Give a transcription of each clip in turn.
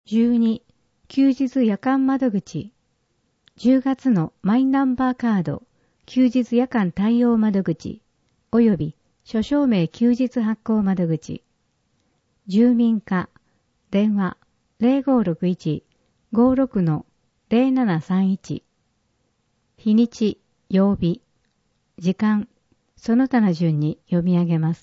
12、休日夜間窓口。10月のマイナンバーカード、休日夜間対応窓口、及び諸証明休日発行窓口。住民課、電話0561-56-0731。日にち、曜日、時間、その他の順に読み上げます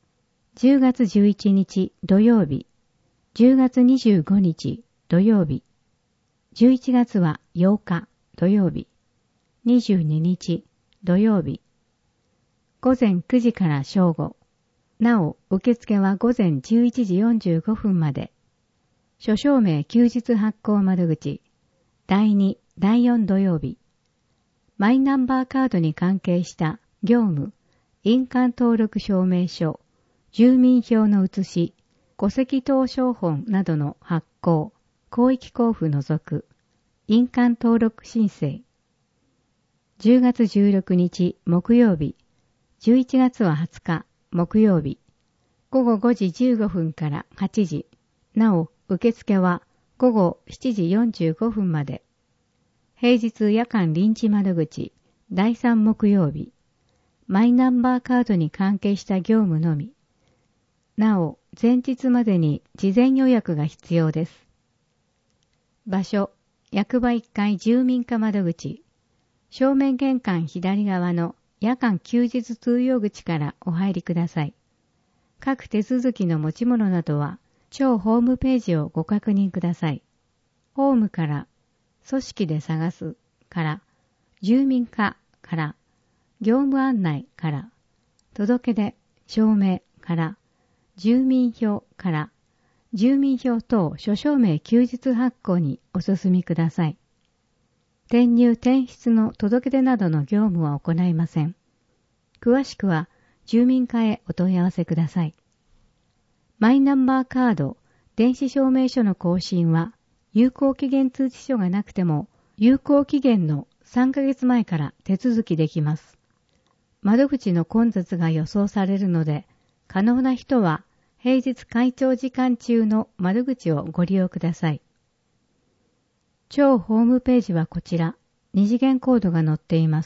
。10月11日土曜日、10月25日土曜日、11月は8日土曜日、22日土曜日、午前9時から正午。なお、受付は午前11時45分まで。諸証明休日発行窓口、第2、第4土曜日。マイナンバーカードに関係した業務、印鑑登録証明書、住民票の写し、戸籍謄証本などの発行、広域交付除く、印鑑登録申請。10月16日木曜日、11月は20日木曜日、午後5時15分から8時、なお受付は午後7時45分まで。平日夜間臨時窓口、第3木曜日、マイナンバーカードに関係した業務のみ。なお、前日までに事前予約が必要です。場所、役場1階住民課窓口。正面玄関左側の夜間休日通用口からお入りください。各手続きの持ち物などは、庁ホームページをご確認ください。ホームから、組織で探すから、住民課から、業務案内から、届け出、証明から、住民票から、住民票等諸証明休日発行にお進みください。転入転出の届け出などの業務は行いません。詳しくは住民課へお問い合わせください。マイナンバーカード、電子証明書の更新は、有効期限通知書がなくても、有効期限の3ヶ月前から手続きできます。窓口の混雑が予想されるので、可能な人は平日開庁時間中の窓口をご利用ください。庁ホームページはこちら、2次元コードが載っています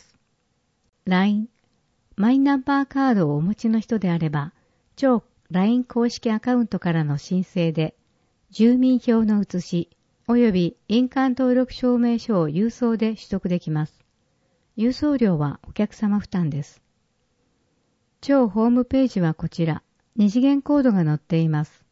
。LINE、マイナンバーカードをお持ちの人であれば、庁 LINE 公式アカウントからの申請で、住民票の写し、及び印鑑登録証明書を郵送で取得できます。郵送料はお客様負担です。庁ホームページはこちら、2次元コードが載っています。